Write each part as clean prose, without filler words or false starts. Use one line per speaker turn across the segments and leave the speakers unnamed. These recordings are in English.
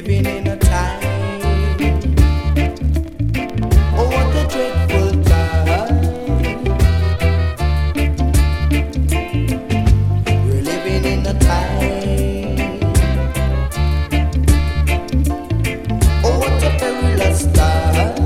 living in a time. Oh, what a dreadful time. We're living in a time. Oh, what a perilous time.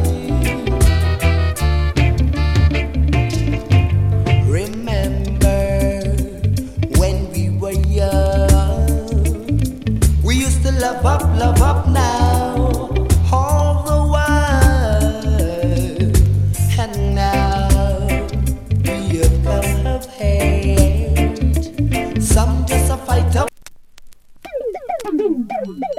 Remember when we were young, we used to love up now, all the while. And now we have come of hate. Some just a fight up.